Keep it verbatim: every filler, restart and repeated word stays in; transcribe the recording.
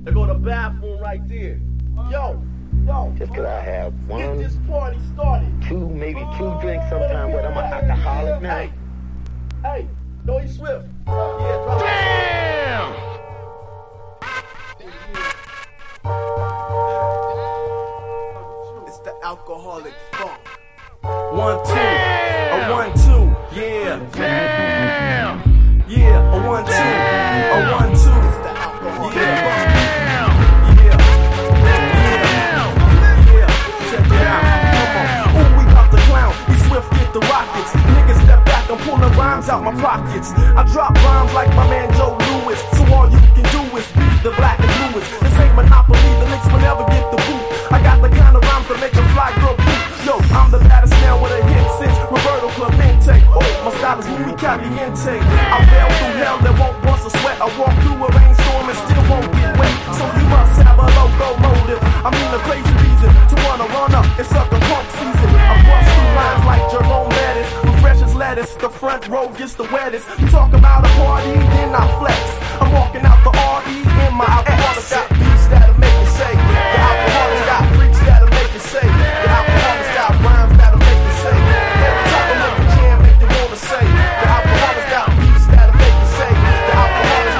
They go to the bathroom right there. Yo, yo. Just could I have one, get this party started. two, maybe two drinks sometime, but I'm an alcoholic now. Hey, hey, Noe Swift. Yeah, drop Damn! It's the alcoholic funk. One, two, a one, two, yeah. Damn! Yeah, a one, two, a one, two. It's the alcoholic Damn! funk. Yeah, yeah, yeah. Check it out. Come on. Ooh, we got the clown. We Swift get the rockets. Niggas step back, I'm pulling rhymes out my pockets. I drop rhymes like my man Joe Lewis. So all you can do is beat the black and bluest. This ain't Monopoly, the Knicks will never get the boot. I got the kind of rhymes that make a fly girl poop. Yo, I'm the baddest now with a hit since Roberto Clemente. Oh, my style is muy caliente. I bail through hell that won't bust a sweat. I walk through a rainstorm and still won't get wet. So you must have a locomotive. I mean a crazy reason to wanna run up. It's sucker punk season. I bust through lines like Jerome Bettis. I'm fresh as lettuce. The front row gets the wettest. You talk about a